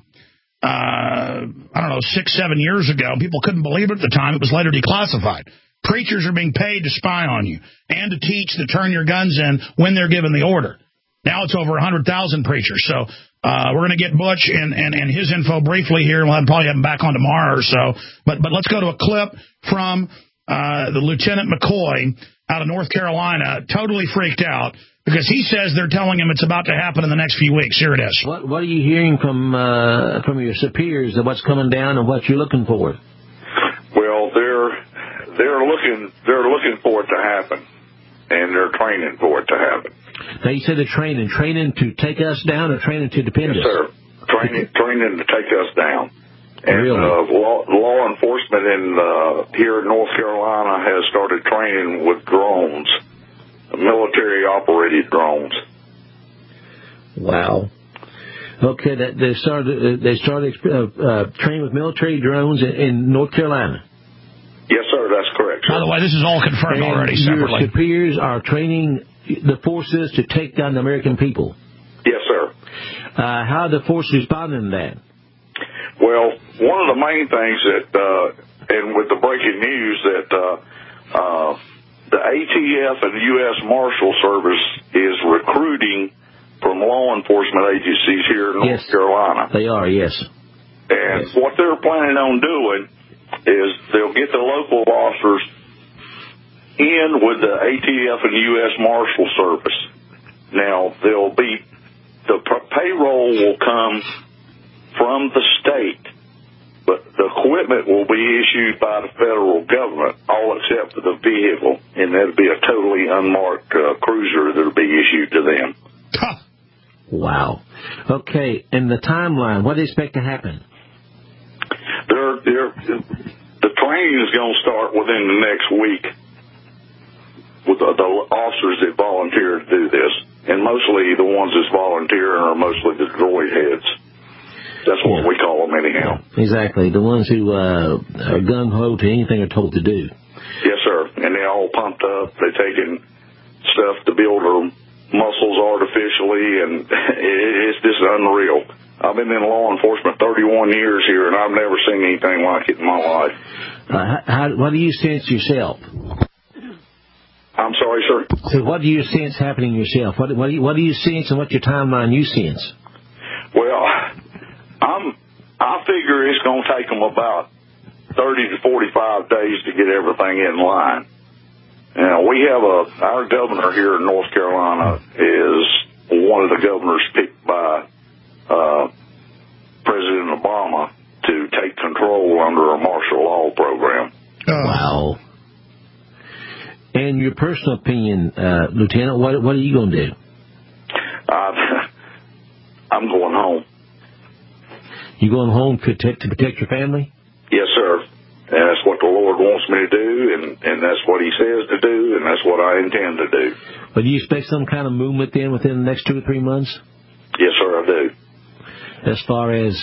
I don't know, 6-7 years ago. People couldn't believe it at the time. It was later declassified. Preachers are being paid to spy on you and to teach to turn your guns in when they're given the order. Now it's over 100,000 preachers. So we're going to get Butch and his info briefly here. We'll probably have him back on tomorrow or so. But let's go to a clip from the Lieutenant McCoy out of North Carolina, totally freaked out because he says they're telling him it's about to happen in the next few weeks. Here it is. What are you hearing from your superiors of what's coming down and what you're looking for? Well, they're looking for it to happen, and they're training for it to happen. Now, you said they're training to take us down or training to defend us? Yes, sir. Training to take us down. And really? Law enforcement here in North Carolina has started training with drones, military-operated drones. Wow. Okay, they started training with military drones in North Carolina. Yes, sir, that's correct. By the way, this is all confirmed already separately. Your superiors are training the forces to take down the American people. Yes, sir. How are the forces responding to that? Well, one of the main things that, and with the breaking news, that the ATF and the U.S. Marshal Service is recruiting from law enforcement agencies here in North Carolina. They are, yes. And what they're planning on doing is they'll get the local officers in with the ATF and U.S. Marshal Service. Now, the payroll will come from the state, but the equipment will be issued by the federal government, all except for the vehicle, and that'll be a totally unmarked cruiser that'll be issued to them. Wow. Okay, and the timeline, what do you expect to happen? The training is going to start within the next week with the officers that volunteer to do this. And mostly the ones that volunteer are mostly the droid heads. That's what we call them anyhow. Exactly. The ones who are gung-ho to anything they're told to do. Yes, sir. And they're all pumped up. They're taking stuff to build their muscles artificially, and it's just unreal. I've been in law enforcement 31 years here, and I've never seen anything like it in my life. What do you sense yourself? I'm sorry, sir? So what do you sense happening yourself? What do you sense, and what's your timeline you sense? Well, I figure it's going to take them about 30 to 45 days to get everything in line. Now, we have our governor here in North Carolina is one of the governors picked by President Obama to take control under a martial law program. Wow. And your personal opinion, Lieutenant, what are you going to do? I'm going home. You going home to protect your family? Yes, sir. And that's what the Lord wants me to do, and that's what He says to do, and that's what I intend to do. But do you expect some kind of movement then within the next 2 or 3 months? Yes, sir, I do. As far as?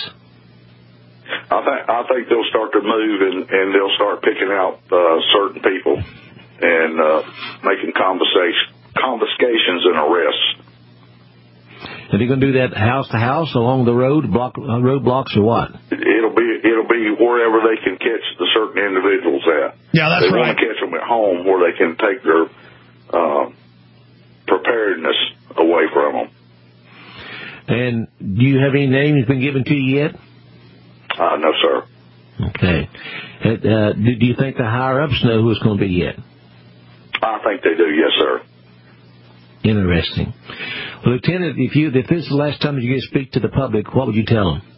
I think they'll start to move, and they'll start picking out certain people and making confiscations and arrests. Are they going to do that house to house, along the road, road blocks, or what? It'll be wherever they can catch the certain individuals at. Yeah, that's they right. want to catch them at home where they can take their preparedness away from them. And do you have any names been given to you yet? No, sir. Okay. Do you think the higher-ups know who it's going to be yet? I think they do, yes, sir. Interesting. Well, Lieutenant, if this is the last time that you get to speak to the public, what would you tell them?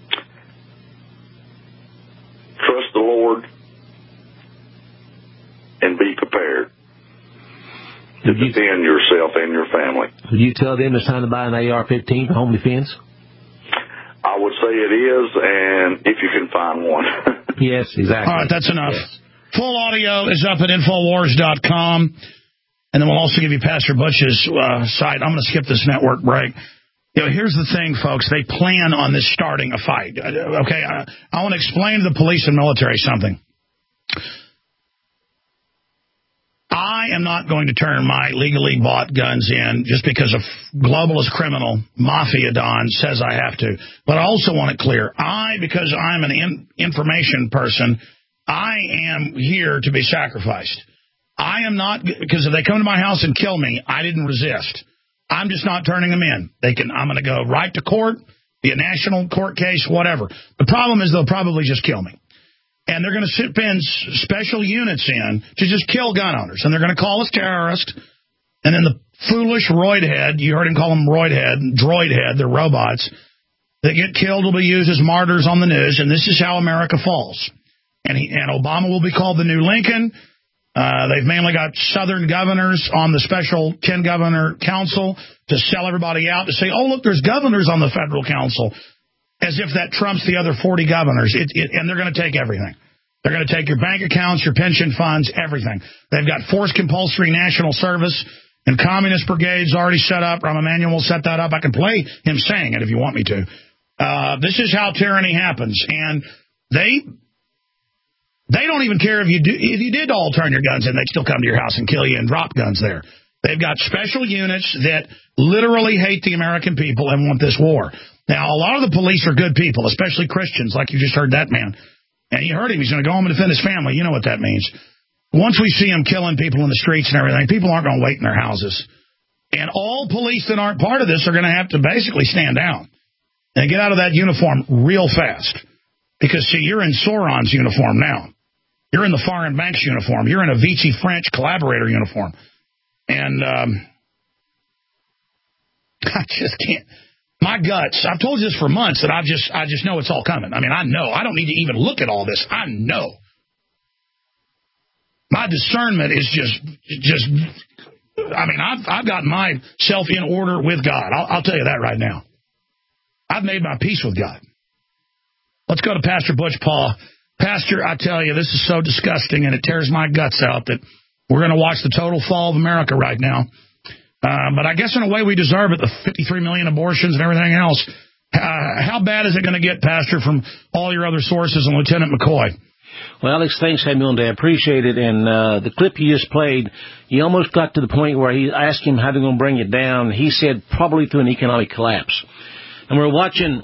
Trust the Lord and be prepared to defend yourself and your family. Would you tell them it's time to buy an AR-15 for home defense? I would say it is, and if you can find one. Yes, exactly. All right, that's enough. Yes. Full audio is up at Infowars.com, and then we'll also give you Pastor Butch's site. I'm going to skip this network break. Here's the thing, folks. They plan on this starting a fight. Okay, I want to explain to the police and military something. I am not going to turn my legally bought guns in just because a globalist criminal, Mafia Don, says I have to. But I also want it clear. Because I'm an information person, I am here to be sacrificed. I am not, because if they come to my house and kill me, I didn't resist. I'm just not turning them in. I'm going to go right to court, be a national court case, whatever. The problem is they'll probably just kill me. And they're going to send special units in to just kill gun owners. And they're going to call us terrorists. And then the foolish roidhead, you heard him call them droidhead, they're robots, that get killed will be used as martyrs on the news. And this is how America falls. And Obama will be called the new Lincoln. They've mainly got Southern governors on the special 10-governor council to sell everybody out, to say, oh, look, there's governors on the federal council, as if that trumps the other 40 governors. And they're going to take everything. They're going to take your bank accounts, your pension funds, everything. They've got forced compulsory national service and communist brigades already set up. Rahm Emanuel will set that up. I can play him saying it if you want me to. This is how tyranny happens. And they don't even care if you did all turn your guns in, they'd still come to your house and kill you and drop guns there. They've got special units that literally hate the American people and want this war. Now, a lot of the police are good people, especially Christians, like you just heard that man. And you heard him. He's going to go home and defend his family. You know what that means. Once we see him killing people in the streets and everything, people aren't going to wait in their houses. And all police that aren't part of this are going to have to basically stand down and get out of that uniform real fast. Because, see, you're in Sauron's uniform now. You're in the Foreign Banks uniform. You're in a Vichy French collaborator uniform. And I just can't. My guts, I've told you this for months, that I just know it's all coming. I mean, I know. I don't need to even look at all this. I know. My discernment is just I mean, I've got myself in order with God. I'll tell you that right now. I've made my peace with God. Let's go to Pastor Butch Paul. Pastor, I tell you, this is so disgusting, and it tears my guts out that we're going to watch the total fall of America right now. But I guess in a way we deserve it, the 53 million abortions and everything else. How bad is it going to get, Pastor, from all your other sources and Lieutenant McCoy? Well, Alex, thanks, Samuel, and I appreciate it. And the clip you just played, you almost got to the point where he asked him how they're going to bring it down. He said probably through an economic collapse. And we're watching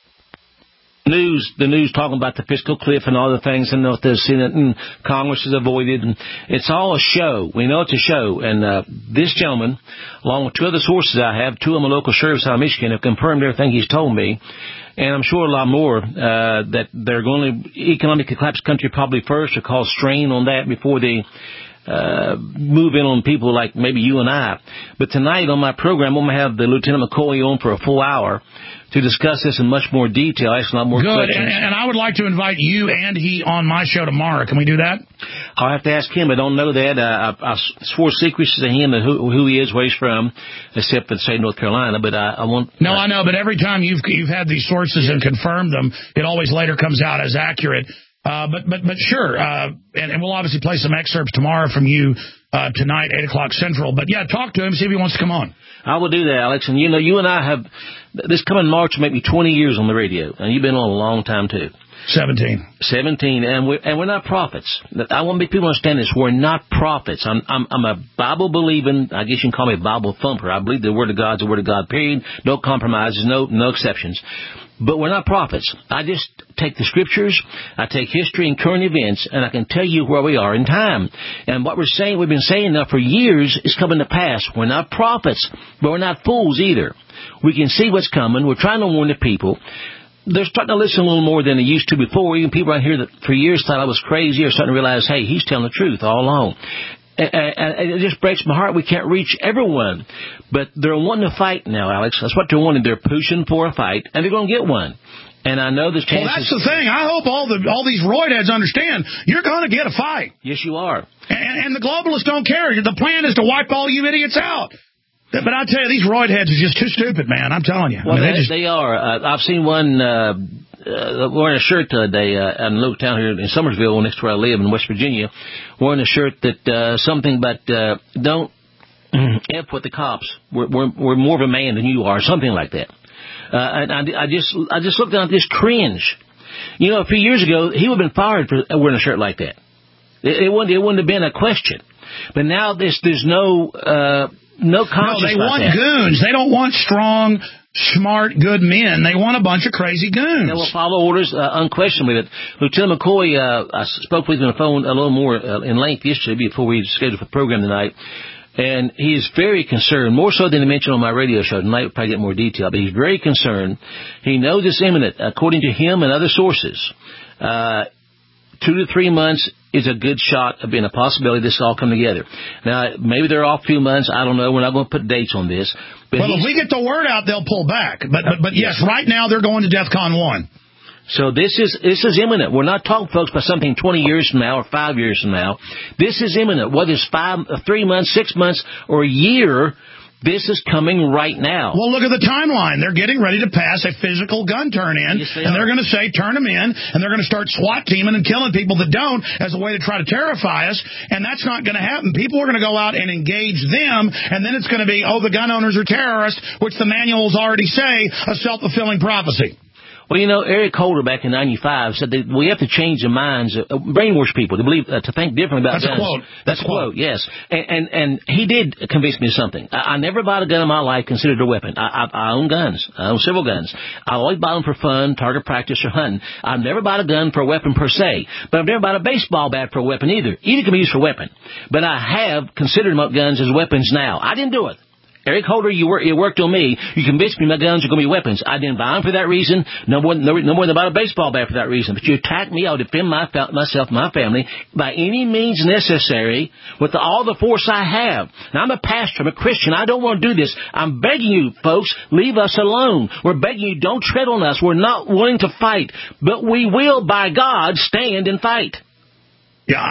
the news talking about the fiscal cliff and all the things, and the Senate and Congress has avoided. And it's all a show. We know it's a show. And this gentleman, along with two other sources I have, two of them are local sheriffs out of Michigan, have confirmed everything he's told me. And I'm sure a lot more that they're going to economically collapse the country probably first, or cause strain on that before they move in on people like maybe you and I. But tonight on my program, I'm going to have the Lieutenant McCoy on for a full hour to discuss this in much more detail, ask a lot more questions. Good, and I would like to invite you and he on my show tomorrow. Can we do that? I'll have to ask him. I don't know that. I swore secrecy to him and who he is, where he's from, except for, say, North Carolina. But I want... No, I know, but every time you've had these sources and confirmed them, it always later comes out as accurate. But sure, and we'll obviously play some excerpts tomorrow from you tonight, 8 o'clock Central. But, yeah, talk to him, see if he wants to come on. I will do that, Alex. And, you and I have, this coming March, maybe 20 years on the radio. And you've been on a long time, too. 17, and we're not prophets. I want people to understand this. We're not prophets. I'm a Bible believing. I guess you can call me a Bible thumper. I believe the Word of God's the Word of God. Period. No compromises. No exceptions. But we're not prophets. I just take the Scriptures, I take history and current events, and I can tell you where we are in time. And what we've been saying now for years is coming to pass. We're not prophets, but we're not fools either. We can see what's coming. We're trying to warn the people. They're starting to listen a little more than they used to before. Even people out here that for years thought I was crazy are starting to realize, hey, he's telling the truth all along. And it just breaks my heart we can't reach everyone. But they're wanting to fight now, Alex. That's what they're wanting. They're pushing for a fight, and they're going to get one. And I know there's chances. Well, that's the thing. I hope all these roidheads understand you're going to get a fight. Yes, you are. And the globalists don't care. The plan is to wipe all you idiots out. But I tell you, these roidheads are just too stupid, man. I'm telling you. Well, they are. I've seen one wearing a shirt today in a little town here in Summersville, next to where I live in West Virginia, wearing a shirt that something about don't F with the cops. We're more of a man than you are, something like that. And I just looked down at this cringe. You know, a few years ago, he would have been fired for wearing a shirt like that. It wouldn't have been a question. But now there's no conscience. No, they want goons. They don't want strong, smart, good men. They want a bunch of crazy goons. They will follow orders unquestionably. But Lieutenant McCoy, I spoke with him on the phone a little more in length yesterday before we scheduled the program tonight. And he is very concerned, more so than he mentioned on my radio show. Tonight we'll probably get more detail, but he's very concerned. He knows it's imminent. According to him and other sources, 2 to 3 months is a good shot of being a possibility this all come together. Now, maybe they're off a few months. I don't know. We're not going to put dates on this. But well, if we get the word out, they'll pull back. But yes, right now they're going to DEFCON 1. So this is imminent. We're not talking, folks, about something 20 years from now or 5 years from now. This is imminent. Whether it's 3 months, 6 months, or a year, this is coming right now. Well, look at the timeline. They're getting ready to pass a physical gun turn-in, yes, and they're going to say, turn them in, and they're going to start SWAT teaming and killing people that don't as a way to try to terrify us, and that's not going to happen. People are going to go out and engage them, and then it's going to be, the gun owners are terrorists, which the manuals already say, a self-fulfilling prophecy. Well, you know, Eric Holder back in 95 said that we have to change the minds, brainwash people to believe, to think different about guns. That's a quote, yes. And he did convince me of something. I never bought a gun in my life considered a weapon. I own guns. I own several guns. I always buy them for fun, target practice, or hunting. I've never bought a gun for a weapon per se, but I've never bought a baseball bat for a weapon either. Either can be used for a weapon. But I have considered guns as weapons now. I didn't do it. Eric Holder, you worked on me. You convinced me my guns are going to be weapons. I didn't buy them for that reason. No more than I bought a baseball bat for that reason. But you attack me, I'll defend myself, my family, by any means necessary with all the force I have. Now, I'm a pastor. I'm a Christian. I don't want to do this. I'm begging you, folks, leave us alone. We're begging you, don't tread on us. We're not willing to fight. But we will, by God, stand and fight. Yeah,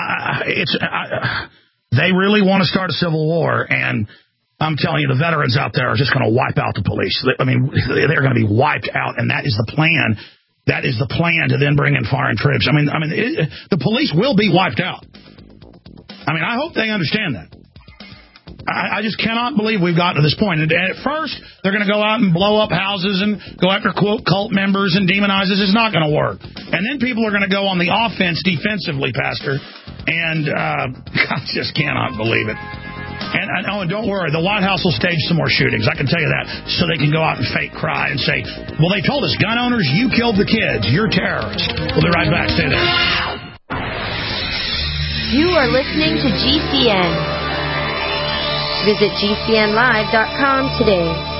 they really want to start a civil war, and I'm telling you, the veterans out there are just going to wipe out the police. I mean, they're going to be wiped out, and that is the plan. That is the plan to then bring in foreign troops. The police will be wiped out. I hope they understand that. I just cannot believe we've gotten to this point. And at first, they're going to go out and blow up houses and go after, quote, cult members and demonize us. It's not going to work. And then people are going to go on the offense defensively, Pastor. And I just cannot believe it. And don't worry, the White House will stage some more shootings. I can tell you that, so they can go out and fake cry and say, well, they told us, gun owners, you killed the kids. You're terrorists. We'll be right back. Stay there. You are listening to GCN. Visit GCNlive.com today.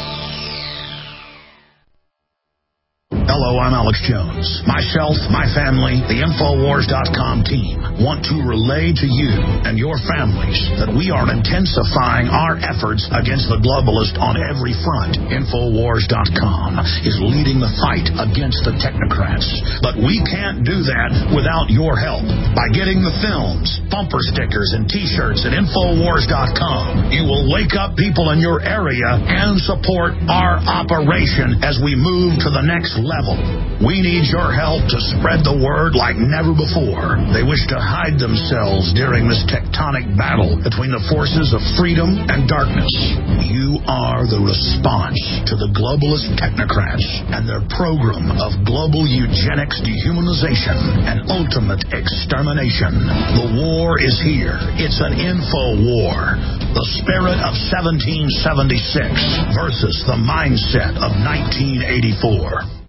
Hello, I'm Alex Jones. Myself, my family, the Infowars.com team want to relay to you and your families that we are intensifying our efforts against the globalist on every front. Infowars.com is leading the fight against the technocrats. But we can't do that without your help. By getting the films, bumper stickers, and T-shirts at Infowars.com, you will wake up people in your area and support our operation as we move to the next level evil. We need your help to spread the word like never before. They wish to hide themselves during this tectonic battle between the forces of freedom and darkness. You are the response to the globalist technocrats and their program of global eugenics, dehumanization, and ultimate extermination. The war is here. It's an info war. The spirit of 1776 versus the mindset of 1984.